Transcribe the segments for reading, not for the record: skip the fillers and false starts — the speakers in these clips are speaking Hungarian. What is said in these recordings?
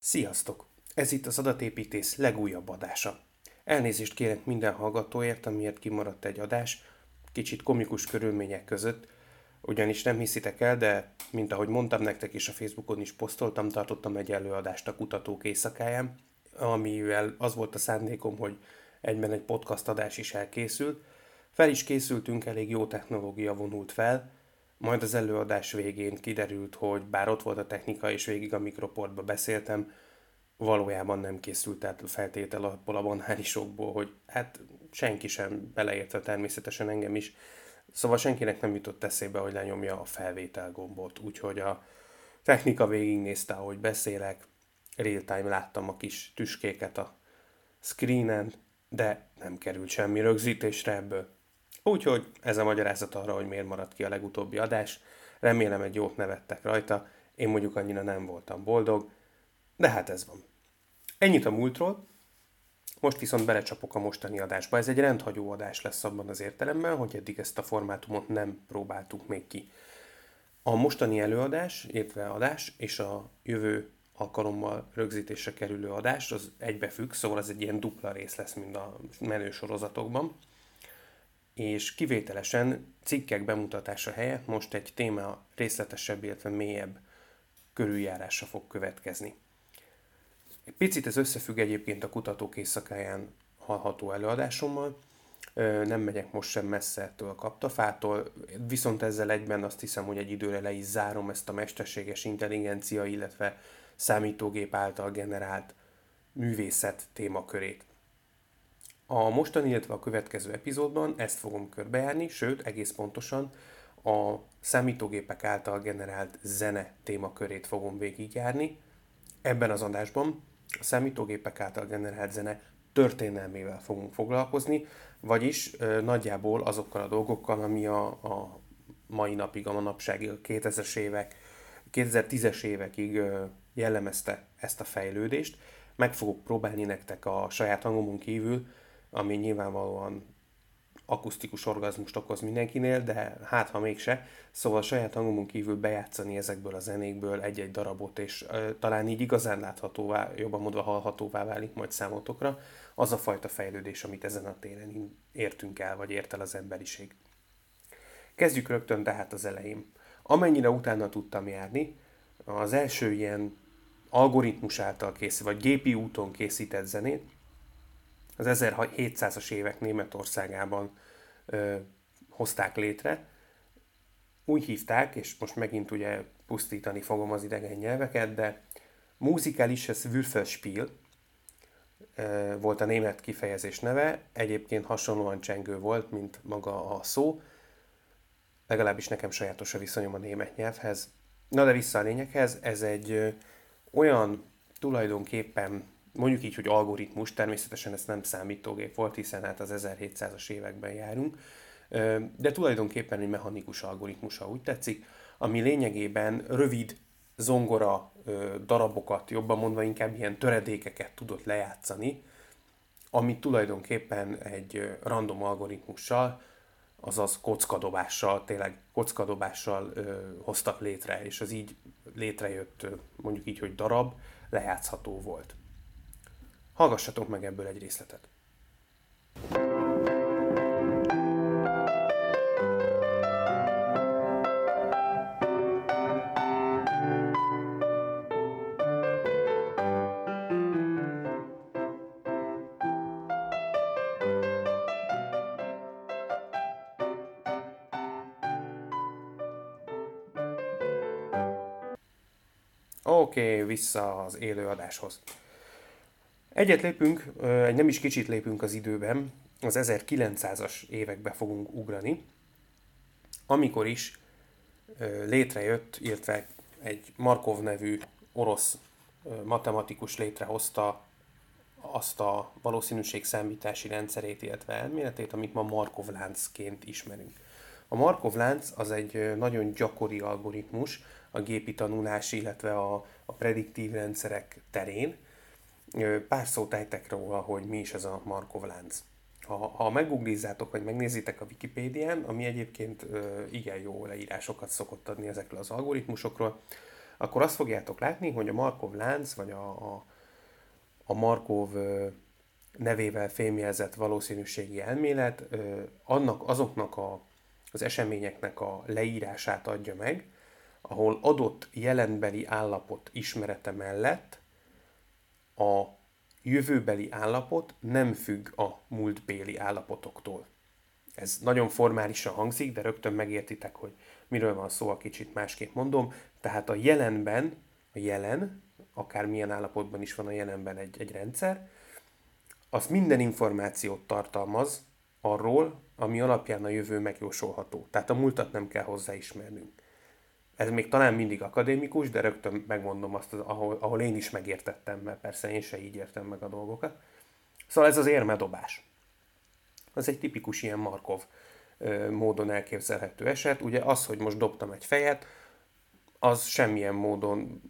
Sziasztok! Ez itt az Adatépítész legújabb adása. Elnézést kérek minden hallgatóért, amiért kimaradt egy adás, kicsit komikus körülmények között, ugyanis nem hiszitek el, de mint ahogy mondtam nektek is a Facebookon is posztoltam, tartottam egy előadást a Kutatók Éjszakáján, amivel az volt a szándékom, hogy egyben egy podcast adás is elkészült. Fel is készültünk, elég jó technológia vonult fel, majd az előadás végén kiderült, hogy bár ott volt a technika és végig a mikroportba beszéltem, valójában nem készült el feltétel abból a banálisokból, hogy hát senki sem, beleértve természetesen engem is, szóval senkinek nem jutott eszébe, hogy lenyomja a felvétel gombot, úgyhogy a technika végignézte, ahogy beszélek, real-time láttam a kis tüskéket a screenen, de nem került semmi rögzítésre ebből. Úgyhogy ez a magyarázat arra, hogy miért maradt ki a legutóbbi adás. Remélem egy jót nevettek rajta, én mondjuk annyira nem voltam boldog, de hát ez van. Ennyit a múltról, most viszont belecsapok a mostani adásba. Ez egy rendhagyó adás lesz abban az értelemben, hogy eddig ezt a formátumot nem próbáltuk még ki. A mostani előadás, illetve adás és a jövő alkalommal rögzítésre kerülő adás az egybefügg, szóval ez egy ilyen dupla rész lesz, mint a menő sorozatokban. És kivételesen cikkek bemutatása helyett most egy téma részletesebb, illetve mélyebb körüljárása fog következni. Egy picit ez összefügg egyébként a Kutatók Éjszakáján hallható előadásommal, nem megyek most sem messze ettől a kaptafától, viszont ezzel egyben azt hiszem, hogy egy időre le is zárom ezt a mesterséges intelligencia, illetve számítógép által generált művészet témakörét. A mostani, illetve a következő epizódban ezt fogom körbejárni, sőt, egész pontosan a számítógépek által generált zene témakörét fogom végigjárni. Ebben az adásban a számítógépek által generált zene történelmével fogunk foglalkozni, vagyis nagyjából azokkal a dolgokkal, ami a mai napig, a manapságig, a 2000-es évek, 2010-es évekig jellemezte ezt a fejlődést. Meg fogok próbálni nektek a saját hangomon kívül, ami nyilvánvalóan akusztikus orgazmust okoz mindenkinél, de hát ha mégse, szóval a saját hangomon kívül bejátszani ezekből a zenékből egy-egy darabot, és talán így igazán láthatóvá, jobban mondva hallhatóvá válik majd számotokra, az a fajta fejlődés, amit ezen a téren értünk el, vagy ért el az emberiség. Kezdjük rögtön tehát az elején. Amennyire utána tudtam járni, az első ilyen algoritmus által készített, vagy gépi úton készített zenét, az 1700-as évek Németországában hozták létre. Úgy hívták, és most megint ugye pusztítani fogom az idegen nyelveket, de Musikalisches Würfelspiel volt a német kifejezés neve, egyébként hasonlóan csengő volt, mint maga a szó, legalábbis nekem sajátos a viszonyom a német nyelvhez. Na de vissza a lényeghez, ez egy olyan tulajdonképpen, mondjuk így, hogy algoritmus, természetesen ez nem számítógép volt, hiszen hát az 1700-as években járunk, de tulajdonképpen egy mechanikus algoritmus, ha úgy tetszik, ami lényegében rövid zongora darabokat, jobban mondva inkább ilyen töredékeket tudott lejátszani, amit tulajdonképpen egy random algoritmussal, azaz kockadobással, tényleg kockadobással hoztak létre, és az így létrejött, mondjuk így, hogy darab, lejátszható volt. Hallgassatok meg ebből egy részletet. Oké, vissza az élőadáshoz. Egyet lépünk, egy nem is kicsit lépünk az időben, az 1900-as évekbe fogunk ugrani, amikor is létrejött, illetve egy Markov nevű orosz matematikus létrehozta azt a valószínűségszámítási rendszerét, illetve elméletét, amit ma Markov-láncként ismerünk. A Markov-lánc az egy nagyon gyakori algoritmus a gépi tanulás, illetve a prediktív rendszerek terén. Pár szót ejtek róla, hogy mi is ez a Markov-lánc. Ha meggooglizzátok, vagy megnézitek a Wikipédián, ami egyébként igen jó leírásokat szokott adni ezekről az algoritmusokról, akkor azt fogjátok látni, hogy a Markov lánc, vagy a Markov nevével fémjelzett valószínűségi elmélet azoknak az eseményeknek a leírását adja meg, ahol adott jelenbeli állapot ismerete mellett a jövőbeli állapot nem függ a múltbéli állapotoktól. Ez nagyon formálisan hangzik, de rögtön megértitek, hogy miről van szó, a kicsit másképp mondom. Tehát a jelenben, a jelen, akármilyen állapotban is van a jelenben egy rendszer, az minden információt tartalmaz arról, ami alapján a jövő megjósolható. Tehát a múltat nem kell hozzáismernünk. Ez még talán mindig akadémikus, de rögtön megmondom azt, ahol én is megértettem, mert persze én se így értem meg a dolgokat. Szóval ez az érmedobás. Ez egy tipikus ilyen Markov módon elképzelhető eset. Ugye az, hogy most dobtam egy fejet, az semmilyen módon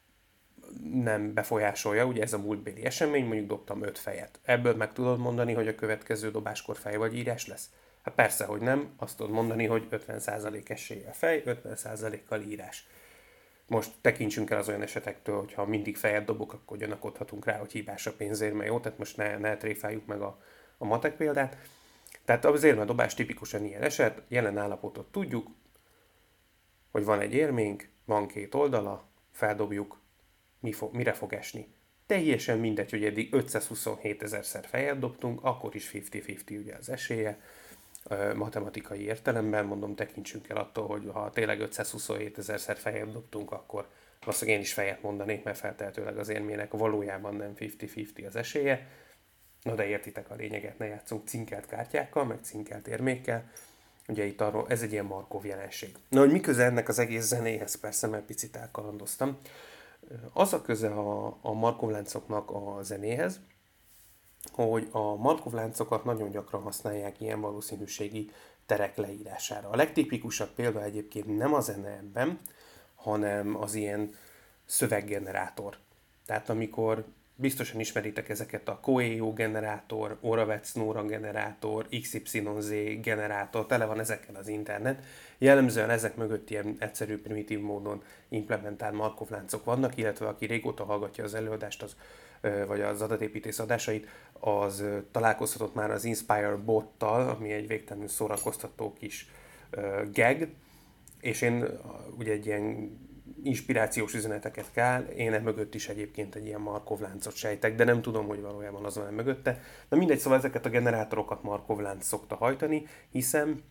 nem befolyásolja, ugye ez a múltbéli esemény, mondjuk dobtam 5 fejet. Ebből meg tudod mondani, hogy a következő dobáskor fej vagy írás lesz? Hát persze, hogy nem, azt tudod mondani, hogy 50% eséllyel fej, 50%-kal írás. Most tekintsünk el az olyan esetektől, hogy ha mindig fejet dobok, akkor gyanakodhatunk rá, hogy hibás a pénzérme, jó? Tehát most ne tréfáljuk meg a matek példát. Tehát az érmedobás tipikusan ilyen eset, jelen állapotot tudjuk, hogy van egy érménk, van 2 oldala, feldobjuk, mire fog esni. Teljesen mindegy, hogy eddig 527 000-szer fejet dobtunk, akkor is 50-50 ugye az esélye. Matematikai értelemben, mondom, tekintsünk el attól, hogy ha tényleg 527 000-szer fejet dobtunk, akkor valószínűleg én is fejet mondanék, mert feltehetőleg az érmének valójában nem 50-50 az esélye. Na de értitek a lényeget, ne játszunk cinkelt kártyákkal, meg cinkelt érmékkel. Ugye itt arról, ez egy ilyen Markov jelenség. Na, hogy mi köze ennek az egész zenéhez, persze, mert picit elkalandoztam. Az a köze a Markov láncoknak a zenéhez, hogy a Markov láncokat nagyon gyakran használják ilyen valószínűségi terek leírására. A legtipikusabb példa egyébként nem a zene ebben, hanem az ilyen szöveggenerátor. Tehát amikor biztosan ismeritek ezeket a Coelho generátor, Oravec-Nora generátor, XYZ generátor, tele van ezekkel az internet. Jellemzően ezek mögött ilyen egyszerű, primitív módon implementált Markov láncok vannak, illetve aki régóta hallgatja az előadást, vagy az adatépítész adásait, az találkozhatott már az Inspire bottal, ami egy végtelenül szórakoztató kis gag, és én ugye egy ilyen inspirációs üzeneteket kell, én mögött is egyébként egy ilyen Markov láncot sejtek, de nem tudom, hogy valójában az van mögötte. Na mindegy, szóval ezeket a generátorokat Markov lánc szokta hajtani, hiszen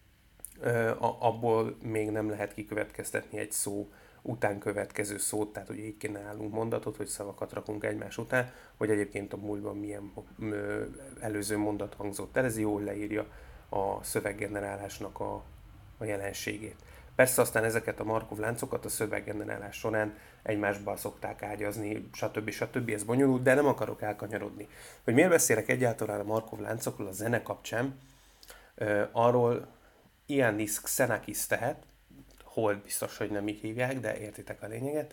abból még nem lehet kikövetkeztetni egy szó után következő szót, tehát ugye így kéne állunk mondatot, hogy szavakat rakunk egymás után, hogy egyébként a múltban milyen előző mondat hangzott el, ez jól leírja a szöveggenerálásnak a jelenségét. Persze aztán ezeket a Markov láncokat a szöveggenerálás során egymásba szokták ágyazni, stb. Ez bonyolult, de nem akarok elkanyarodni. Hogy miért beszélek egyáltalán a Markov láncokról a zene kapcsán, arról Iannis Xenakis tehet, hol biztos, hogy nem így hívják, de értitek a lényeget,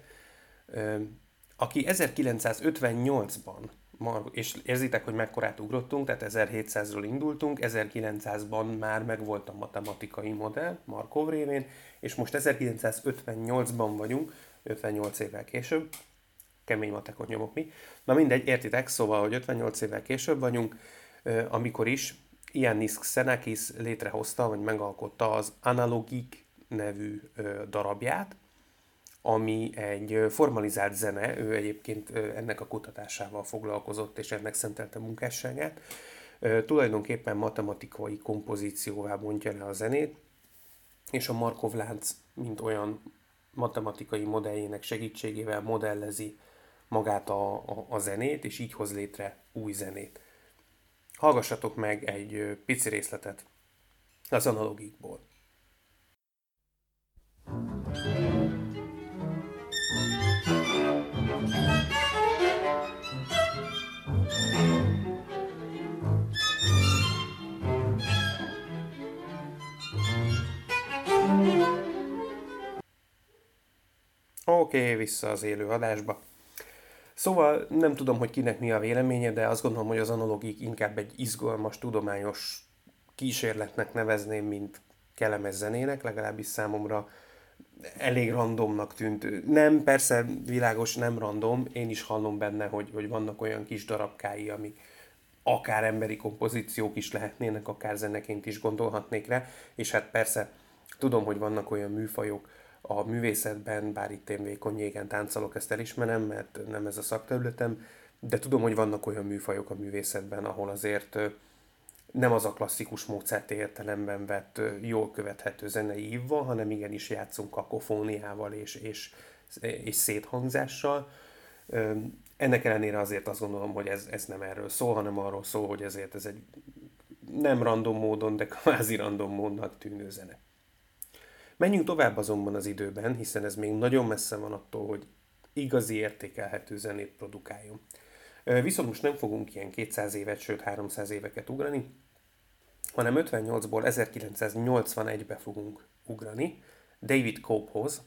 aki 1958-ban, és érzitek, hogy mekkorát ugrottunk, tehát 1700-ról indultunk, 1900-ban már megvolt a matematikai modell Markov révén, és most 1958-ban vagyunk, 58 évvel később, kemény matekot nyomok mi. Na mindegy, értitek, szóval, hogy 58 évvel később vagyunk, amikor is Iannis Xenakis létrehozta, vagy megalkotta az Analogik nevű darabját, ami egy formalizált zene, ő egyébként ennek a kutatásával foglalkozott, és ennek szentelte munkásságát. Tulajdonképpen matematikai kompozícióvá bontja le a zenét, és a Markov lánc, mint olyan matematikai modelljének segítségével modellezi magát a zenét, és így hoz létre új zenét. Hallgassatok meg egy pici részletet az Analogikból. Oké, vissza az élő adásba. Szóval nem tudom, hogy kinek mi a véleménye, de azt gondolom, hogy az Analogik inkább egy izgalmas, tudományos kísérletnek nevezném, mint kellemes zenének, legalábbis számomra elég randomnak tűnt. Nem, persze világos, nem random, én is hallom benne, hogy vannak olyan kis darabkái, amik akár emberi kompozíciók is lehetnének, akár zeneként is gondolhatnék rá, és hát persze tudom, hogy vannak olyan műfajok a művészetben, bár itt én vékony jégen táncolok, ezt elismerem, mert nem ez a szakterületem, de tudom, hogy vannak olyan műfajok a művészetben, ahol azért nem az a klasszikus módszert értelemben vett jól követhető zenei ívval, hanem igenis játszunk kakofóniával és széthangzással. Ennek ellenére azért azt gondolom, hogy ez nem erről szól, hanem arról szól, hogy ezért ez egy nem random módon, de kvázi random módnak tűnő zene. Menjünk tovább azonban az időben, hiszen ez még nagyon messze van attól, hogy igazi értékelhető zenét produkáljon. Viszont most nem fogunk ilyen 200 évet, sőt 300 éveket ugrani, hanem 58-ból 1981-be fogunk ugrani David Copehoz,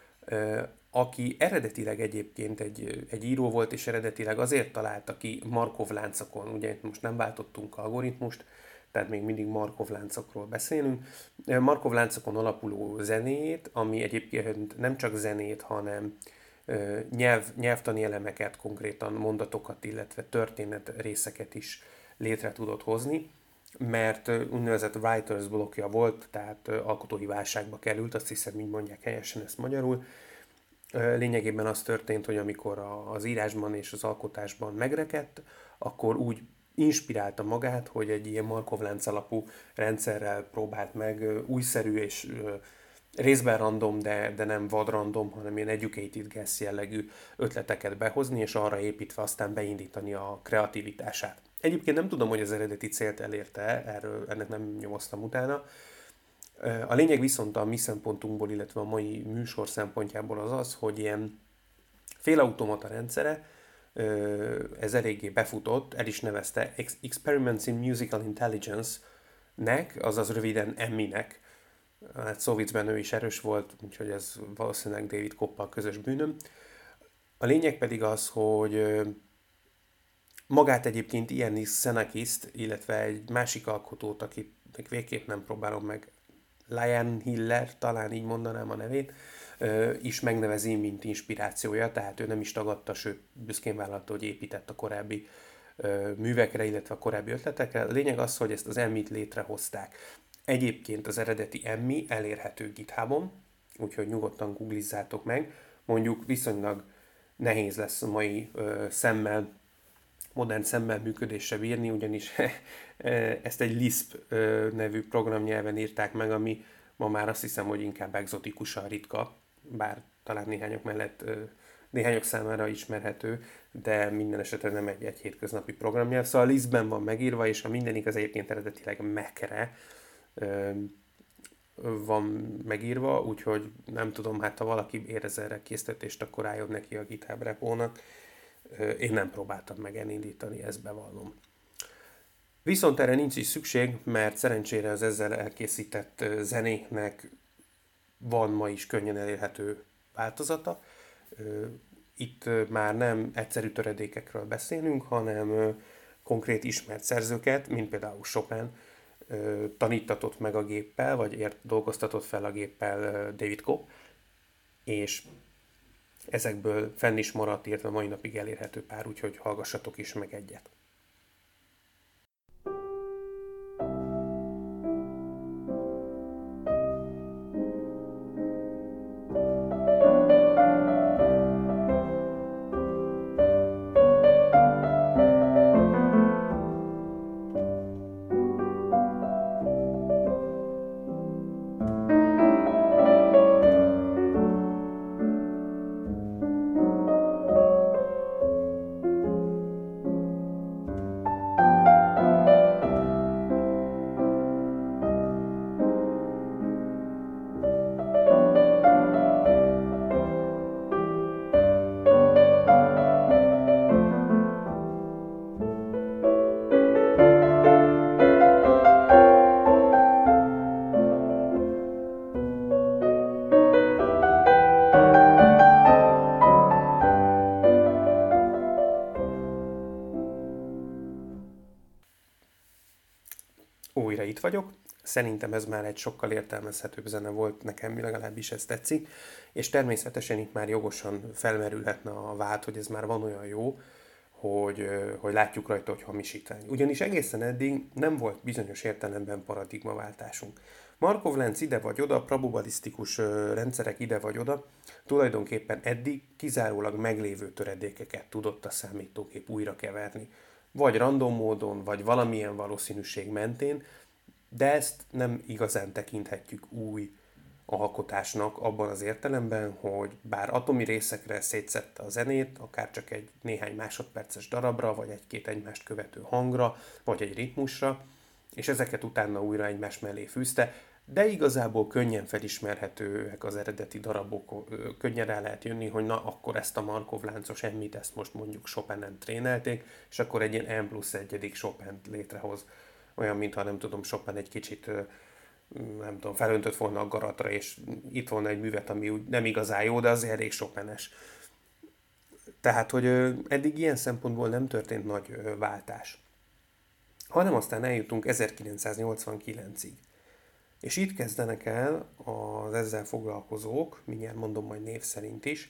aki eredetileg egyébként egy író volt, és eredetileg azért találta ki Markov láncokon, ugye most nem váltottunk algoritmust, tehát még mindig Markov láncokról beszélünk, Markov láncokon alapuló zenét, ami egyébként nem csak zenét, hanem nyelvtani elemeket, konkrétan mondatokat, illetve történet részeket is létre tudott hozni, mert úgynevezett writer's blockja volt, tehát alkotói válságba került, azt hiszem, így mondják helyesen ezt magyarul. Lényegében az történt, hogy amikor az írásban és az alkotásban megrekedt, akkor úgy inspirálta magát, hogy egy ilyen Markov-lánc alapú rendszerrel próbált meg újszerű és részben random, de nem vad random, hanem ilyen educated guess jellegű ötleteket behozni, és arra építve aztán beindítani a kreativitását. Egyébként nem tudom, hogy az eredeti célt elérte, ennek nem nyomoztam utána. A lényeg viszont a mi szempontunkból, illetve a mai műsor szempontjából az, hogy ilyen félautomata rendszere, ez eléggé befutott, el is nevezte Experiments in Musical Intelligence-nek, azaz röviden EMI-nek. Hát Szóvicben ő is erős volt, úgyhogy ez valószínűleg David Coppal közös bűnöm. A lényeg pedig az, hogy magát egyébként Iannis Xenakiszt, illetve egy másik alkotót, akit még végképp nem próbálom meg, Lion Hiller, talán így mondanám a nevét, is megnevezi, mint inspirációja, tehát ő nem is tagadta, sőt, büszkén vállalta, hogy épített a korábbi művekre, illetve a korábbi ötletekre. A lényeg az, hogy ezt az EMI-t létrehozták. Egyébként az eredeti EMI elérhető GitHubon, úgyhogy nyugodtan googlizzátok meg. Mondjuk viszonylag nehéz lesz a mai modern szemmel működésre bírni, ugyanis ezt egy Lisp nevű programnyelven írták meg, ami ma már azt hiszem, hogy inkább egzotikusan ritka, bár talán néhányok számára ismerhető, de minden esetre nem egy hétköznapi programnyelv. Szóval Lispben van megírva, és a mindenik az egyébként eredetileg Mac-re van megírva, úgyhogy nem tudom, hát ha valaki érez erre késztetést, akkor álljon neki a GitHub repónak. Én nem próbáltam meg elindítani, ezt bevallom. Viszont erre nincs is szükség, mert szerencsére az ezzel elkészített zenéknek van ma is könnyen elérhető változata. Itt már nem egyszerű töredékekről beszélünk, hanem konkrét ismert szerzőket, mint például Chopin, tanítatott meg a géppel, vagy dolgoztatott fel a géppel David Cope, és ezekből fenn is maradt, illetve mai napig elérhető pár, úgyhogy hallgassatok is meg egyet. Újra itt vagyok. Szerintem ez már egy sokkal értelmezhetőbb zene volt, nekem legalábbis ez tetszik, és természetesen itt már jogosan felmerülhetne a vád, hogy ez már van olyan jó, hogy látjuk rajta, hogy hamisítvány. Ugyanis egészen eddig nem volt bizonyos értelemben paradigmaváltásunk. Markov Lenz ide vagy oda, probabilisztikus rendszerek ide vagy oda, tulajdonképpen eddig kizárólag meglévő töredékeket tudott a számítógép újra keverni. Vagy random módon, vagy valamilyen valószínűség mentén, de ezt nem igazán tekinthetjük új alkotásnak abban az értelemben, hogy bár atomi részekre szétszette a zenét, akár csak egy néhány másodperces darabra, vagy egy-két egymást követő hangra, vagy egy ritmusra, és ezeket utána újra egymás mellé fűzte, de igazából könnyen felismerhetőek az eredeti darabok, könnyen rá lehet jönni, hogy na, akkor ezt a Markov láncos emmit, ezt most mondjuk Chopinen trénelték, és akkor egy ilyen N+1. Chopint létrehoz. Olyan, mintha nem tudom, Chopin egy kicsit nem tudom, felöntött volna a garatra, és itt volna egy művet, ami úgy nem igazán jó, de azért elég Chopin-es. Tehát, hogy eddig ilyen szempontból nem történt nagy váltás. Hanem aztán eljutunk 1989-ig. És itt kezdenek el az ezzel foglalkozók, mindjárt mondom majd név szerint is,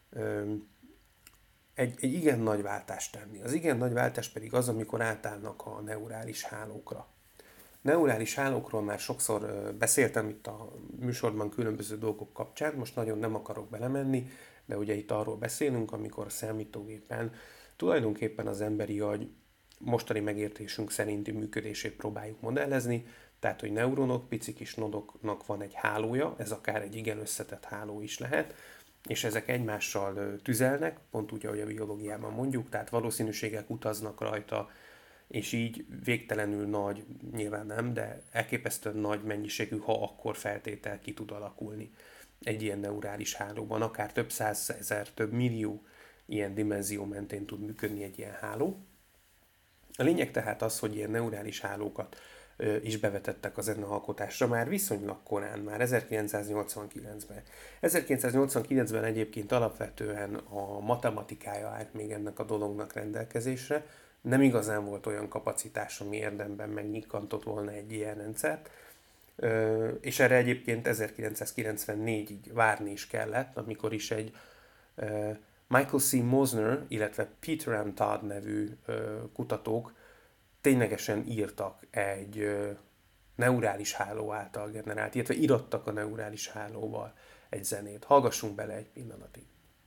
egy igen nagy váltást tenni. Az igen nagy váltás pedig az, amikor átállnak a neurális hálókra. Neurális hálókról már sokszor beszéltem itt a műsorban különböző dolgok kapcsán, most nagyon nem akarok belemenni, de ugye itt arról beszélünk, amikor a számítógépen tulajdonképpen az emberi agy mostani megértésünk szerinti működését próbáljuk modellezni, tehát, hogy neuronok, pici kis nodoknak van egy hálója, ez akár egy igen összetett háló is lehet, és ezek egymással tüzelnek, pont úgy, ahogy a biológiában mondjuk, tehát valószínűségek utaznak rajta, és így végtelenül nagy, nyilván nem, de elképesztően nagy mennyiségű, ha akkor feltétel ki tud alakulni egy ilyen neurális hálóban. Akár több százezer, több millió ilyen dimenzió mentén tud működni egy ilyen háló. A lényeg tehát az, hogy ilyen neurális hálókat is bevetettek a zenealkotásra már viszonylag korán, már 1989-ben. 1989-ben egyébként alapvetően a matematikája állt még ennek a dolognak rendelkezésre, nem igazán volt olyan kapacitás, ami érdemben megnyikantott volna egy ilyen rendszert, és erre egyébként 1994-ig várni is kellett, amikor is egy Michael C. Mosner, illetve Peter M. Todd nevű kutatók ténylegesen írtak egy neurális háló által generált, illetve írottak a neurális hálóval egy zenét. Hallgassunk bele egy pillanatig.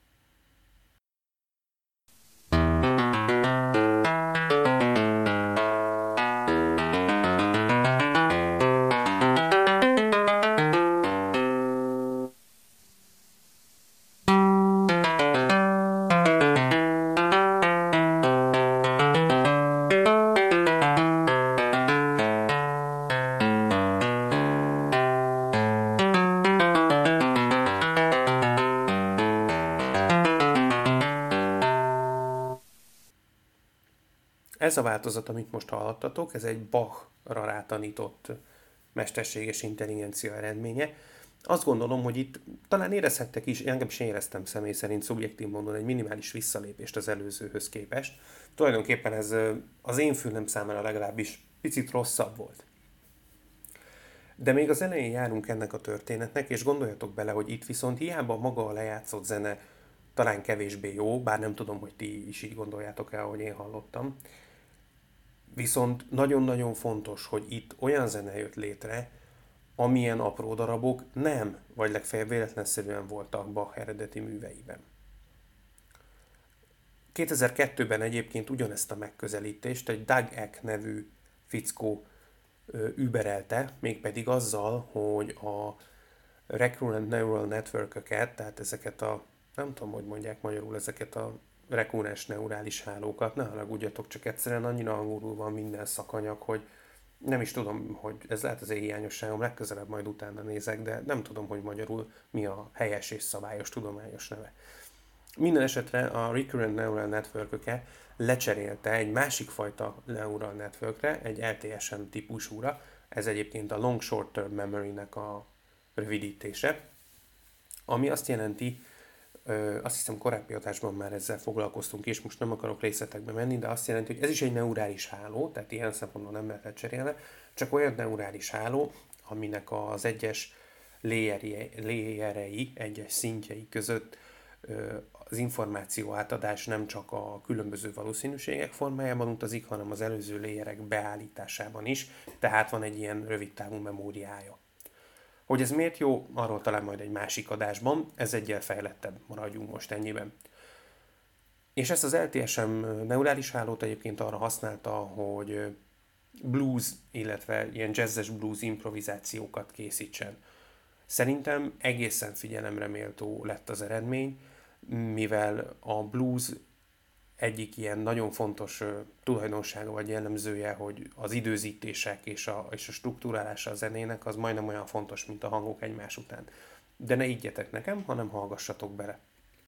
Ez a változat, amit most hallottatok, ez egy Bachra rátanított mesterséges intelligencia eredménye. Azt gondolom, hogy itt talán érezhettek is, engem is éreztem személy szerint szubjektív módon egy minimális visszalépést az előzőhöz képest. Tulajdonképpen ez az én fülem számára legalábbis picit rosszabb volt. De még az elején járunk ennek a történetnek, és gondoljatok bele, hogy itt viszont hiába maga a lejátszott zene talán kevésbé jó, bár nem tudom, hogy ti is így gondoljátok el, ahogy én hallottam. Viszont nagyon-nagyon fontos, hogy itt olyan zene jött létre, amilyen apró darabok nem, vagy legfeljebb véletlenszerűen voltak Bach eredeti műveiben. 2002-ben egyébként ugyanezt a megközelítést egy Doug Eck nevű fickó überelte, mégpedig azzal, hogy a recurrent neural network-öket, tehát ezeket a, nem tudom, hogy mondják magyarul, ezeket a rekurrens neurális hálókat, ne haragudjatok, csak egyszerűen annyira angolul van minden szakanyag, hogy nem is tudom, hogy ez lehet az én hiányosságom, legközelebb majd utána nézek, de nem tudom, hogy magyarul mi a helyes és szabályos tudományos neve. Minden esetre a recurrent neural network-öket lecserélte egy másik fajta neural networkre, egy LTSM típusúra, ez egyébként a Long Short Term Memory-nek a rövidítése, ami azt jelenti, Azt hiszem korábbi adásban már ezzel foglalkoztunk, és most nem akarok részletekbe menni, de azt jelenti, hogy ez is egy neurális háló, tehát ilyen szempontból nem lehet lecserélni, csak olyan neurális háló, aminek az egyes layerei, egyes szintjei között az információ átadás nem csak a különböző valószínűségek formájában utazik, hanem az előző layerek beállításában is, tehát van egy ilyen rövidtávú memóriája. Hogy ez miért jó, arról talán majd egy másik adásban, ez egyel fejlettebb, maradjunk most ennyiben. És ezt az LTSM neurális hálót egyébként arra használta, hogy blues, illetve ilyen jazzes blues improvizációkat készítsen. Szerintem egészen figyelemre méltó lett az eredmény, mivel a blues egyik ilyen nagyon fontos tulajdonsága vagy jellemzője, hogy az időzítések és a struktúrálása a zenének az majdnem olyan fontos, mint a hangok egymás után. De ne íggyetek nekem, hanem hallgassatok bele.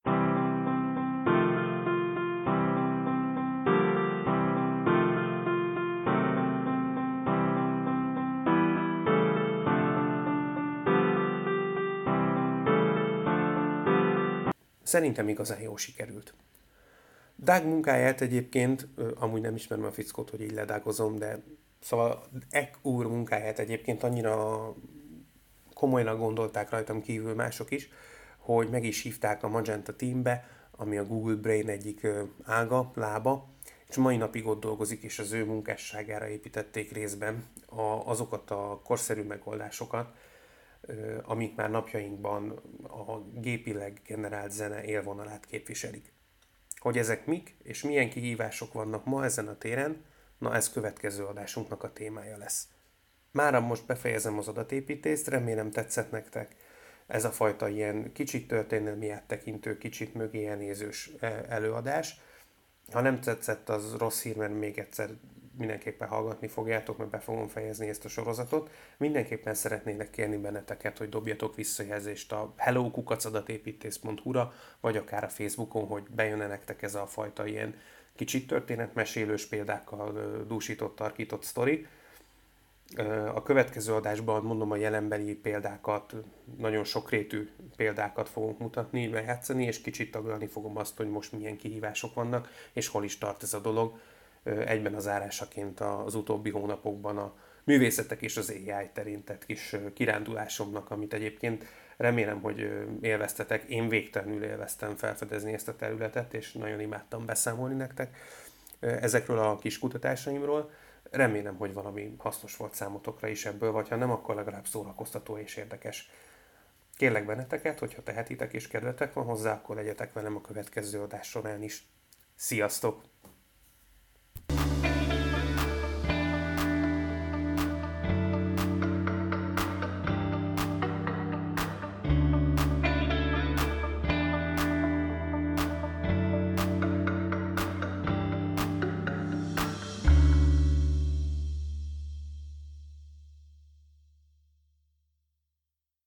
Szerintem igazán jól sikerült. Dag munkáját egyébként, amúgy nem ismerem a fickót, hogy így ledágozom, de szóval Ek úr munkáját egyébként annyira komolyan gondolták rajtam kívül mások is, hogy meg is hívták a Magenta Teambe, ami a Google Brain egyik ága, lába, és mai napig ott dolgozik, és az ő munkásságára építették részben azokat a korszerű megoldásokat, amik már napjainkban a gépileg generált zene élvonalát képviselik. Hogy ezek mik, és milyen kihívások vannak ma ezen a téren, na ez következő adásunknak a témája lesz. Mára most befejezem az adatépítést, remélem tetszett nektek ez a fajta ilyen kicsit történelmi áttekintő, kicsit mögéjenézős előadás. Ha nem tetszett, az rossz hír, mert még egyszer mindenképpen hallgatni fogjátok, mert be fogom fejezni ezt a sorozatot. Mindenképpen szeretnélek kérni benneteket, hogy dobjatok visszajelzést a hello@adatépítész.hu-ra, vagy akár a Facebookon, hogy bejön nektek ez a fajta ilyen kicsit történetmesélős példákkal dúsított, tarkított sztori. A következő adásban mondom a jelenbeli példákat, nagyon sokrétű példákat fogunk mutatni, bejátszani, és kicsit taglalni fogom azt, hogy most milyen kihívások vannak, és hol is tart ez a dolog. Egyben az zárásaként az utóbbi hónapokban a művészetek és az AI terén tett kis kirándulásomnak, amit egyébként remélem, hogy élveztetek. Én végtelenül élveztem felfedezni ezt a területet, és nagyon imádtam beszámolni nektek ezekről a kis kutatásaimról. Remélem, hogy valami hasznos volt számotokra is ebből, vagy ha nem, akkor legalább szórakoztató és érdekes. Kérlek benneteket, hogyha tehetitek és kedvetek van hozzá, akkor legyetek velem a következő adás során is. Sziasztok!